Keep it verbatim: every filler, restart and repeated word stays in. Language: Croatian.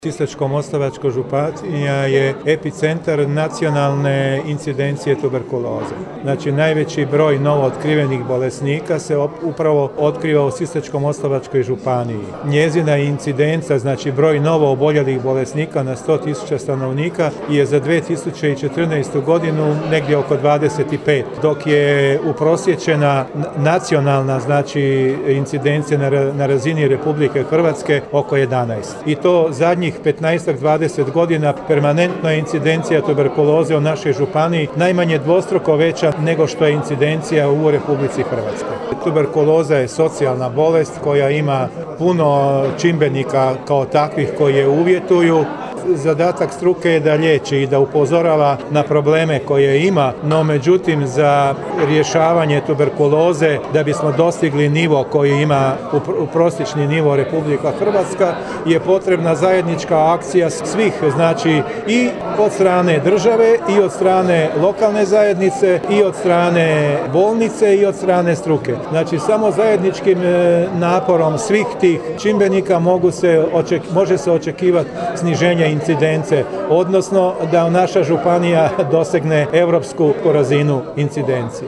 Sisačko-moslavačka županija je epicentar nacionalne incidencije tuberkuloze. Znači, najveći broj novootkrivenih bolesnika se upravo otkriva u Sisačko-moslavačkoj županiji. Njezina incidenca, znači broj novo oboljelih bolesnika na sto tisuća stanovnika, je za dvije tisuće četrnaestu godinu negdje oko dvadeset pet, dok je uprosječena nacionalna, znači incidencija na razini Republike Hrvatske oko jedanaest. I to zadnjih petnaest do dvadeset godina permanentna je incidencija tuberkuloze u našoj županiji najmanje dvostruko veća nego što je incidencija u Republici Hrvatskoj. Tuberkuloza je socijalna bolest koja ima puno čimbenika kao takvih koji je uvjetuju. Zadatak struke je da liječi i da upozorava na probleme koje ima, no međutim za rješavanje tuberkuloze, da bismo dostigli nivo koji ima prosječni nivo Republika Hrvatska, je potrebna zajednička akcija svih, znači i od strane države i od strane lokalne zajednice i od strane bolnice i od strane struke. Znači samo zajedničkim naporom svih tih čimbenika mogu se oček, može se očekivati sniženje incidence, odnosno da naša županija dosegne europsku razinu incidencije.